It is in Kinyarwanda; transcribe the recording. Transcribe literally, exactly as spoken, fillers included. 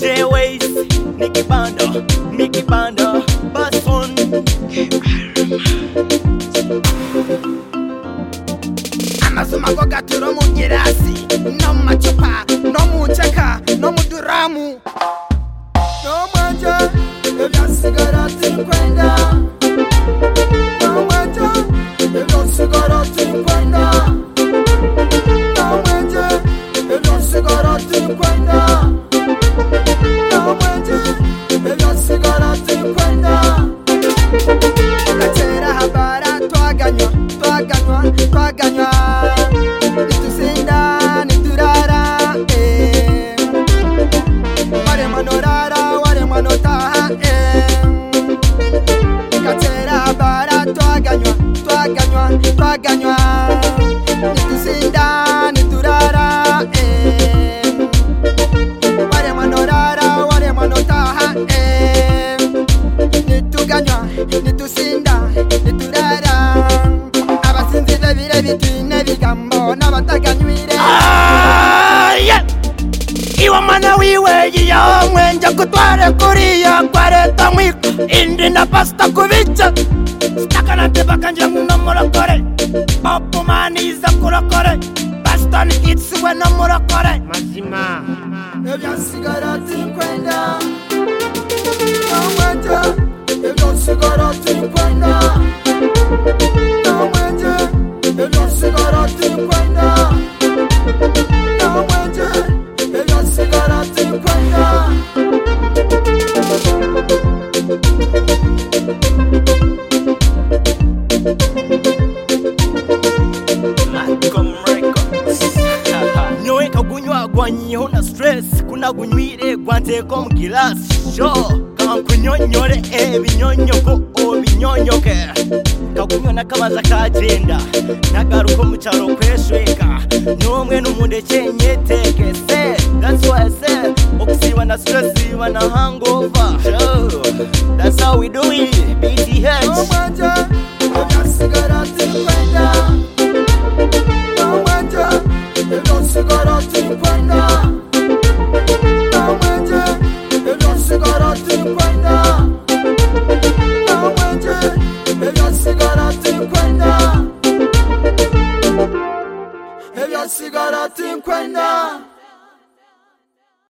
J-Ways, Nicky Bando, Mickey Bando, Basson. Amazuma go gaturo mu girasi, no mu macupa, no mu ncheka, no mu duramu. No manja, ebya sigarati kwenda. No manja, ebya sigarati kwenda. No manja, ebya sigarati kwenda. No manja, ebya sigarati kwenda. Gatera habara twaganywa, twaganywa, twaganywa. Nitusinda, niturara, eh. Ware manorara, ware manotaha, eh. Gatera habara twaganywa, twaganywa, twaganywa. Nitusinda, niturara, eh. Ware manorara, ware manotaha, eh. Nituganywa, nitusinda, niturara. Abasinzi bebire bitwine bigambo n'abataganywire. Aye! Iwa mana wiwe yiyo mwenje kutware kuriya kwareta mwiko indi na pasta kubica staka na tebaka njangu no murokore Popo maniza kurokore Pasta ni itsuwe no murokore Mazima Ebya sigarati kwenda No mwenje Ebya sigarati kwenda No mwenje Ebya sigarati kwenda No mwenje Ebya sigarati kwenda Malcolm Records Nyoe kagunywa gwanyiho na stress kuna gunywire gwanteko mugilasi sho kankunyonyore ebinyonyoko obinyonyoke kagunywa nakabaza kagenda nagaruko mu cyaro kweshweka nomwe n'umundeke nyeteke se that's why I said okusiba na stress ibana